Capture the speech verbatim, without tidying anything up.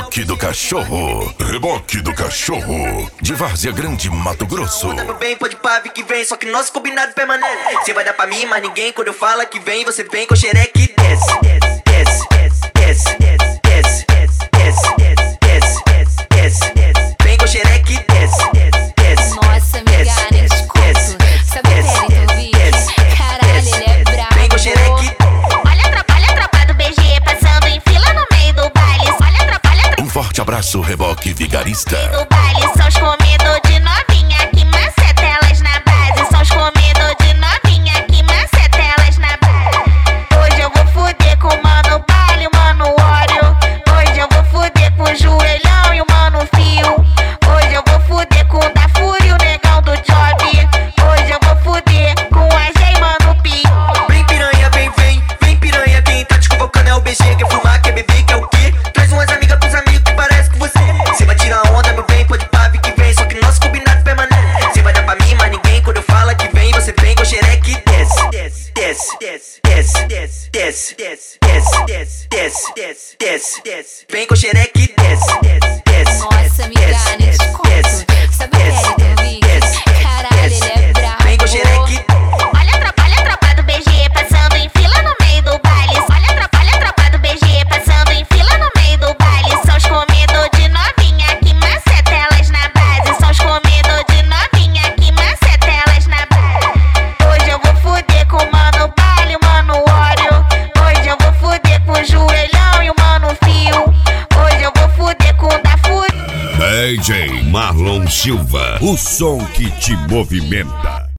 Reboque do Cachorro. Reboque do Cachorro. De Várzea Grande, Mato Grosso. Tá bem, pode pá, que vem, só que nosso combinado permanece. Cê vai dar pra mim, mas ninguém. Quando eu falo que vem, você vem com xereque e desce. Desce, desce, desce, desce, desce, desce, desce, desce, desce, desce. Vem com xereque e desce, desce, desce. Nossa, amiga, nem te conto. Sabe o que é, Vicky? Caralho, ele é brabo. Vem com xereque. Olha a tropa, olha a tropa do B G passando em fila no meio do baile. Olha a tropa, olha a tropa Um forte abraço, Reboque Vigarista. do baile. São os comedor de novinha que maceta elas na base. São os comedor de novinha que maceta elas na base. Hoje eu vou fuder com o mano baile, o mano óleo. Hoje eu vou fuder com o joelhão e o mano fio. Hoje eu vou fuder com o da Fúria e o negão do job. Hoje eu vou fuder com a G e mano Pi. Vem piranha, vem, vem, vem piranha. Quem tá te convocando é o B G. Quer fumar, quer beber, quer o quê? Traz umas amigas pros amigos que parece com você. Cê vai tirar onda, meu bem, pode pá, que vem. Só que nosso combinado permanece. Cê vai dar pra mim, mas ninguém. Quando eu falo que vem, você vem com xereque e desce. Desce, desce, desce, desce, desce, desce, desce, desce, desce, desce, desce, desce. Vem com xereque e desce, desce, desce. Nossa, amiga, nem te conto. Sabe o que é, Vicky? Caralho, ele é brabo. Vem com xereque. Olha a tropa, olha a tropa do B G passando em fila no meio do baile. Olha a tropa, olha a tropa do B G passando em fila no meio do baile. São os comedor de novinha que maceta elas na base. São os comedor de novinha que maceta elas na base. Hoje eu vou fuder com o mano baile, o mano óleo. Hoje eu vou fuder com o joelhão e o mano fio. Hoje eu vou fuder com o da Fúria. D J Marlon Silva, o som que te movimenta.